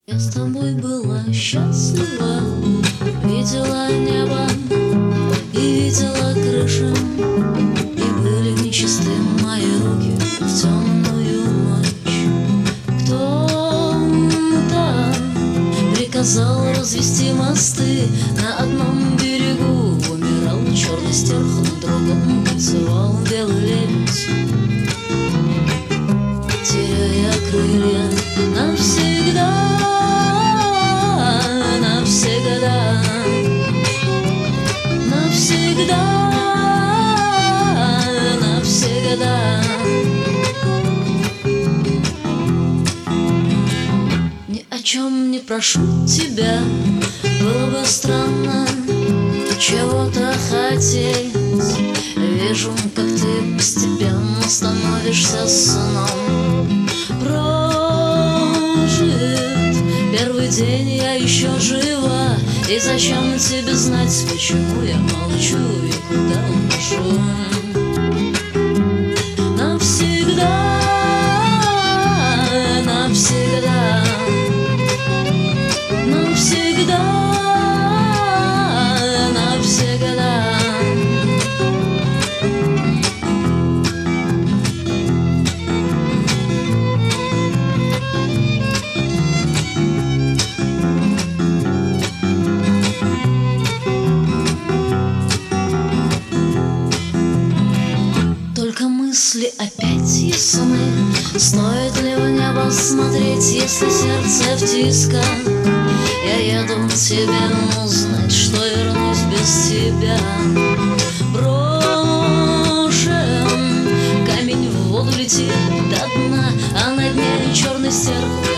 Я с тобой была счастлива, видела небо и видела крышу, и были нечисты мои руки в темную ночь. Кто-то приказал развести мосты, на одном берегу умирал черный стерх, на другом танцевал белый лебедь, теряя крылья навсегда. Навсегда. Ни о чем не прошу тебя, было бы странно чего-то хотеть. Вижу, как ты постепенно становишься сыном. Прожит первый день, я еще жива, и зачем тебе знать, почему я молчу и куда ухожу? Навсегда, навсегда, навсегда, навсегда. Мысли опять ясны. Стоит ли в небо смотреть, если сердце в тисках? Я еду к тебе узнать, что вернусь без тебя. Брошен камень в воду летит до дна, а на дне черный стерх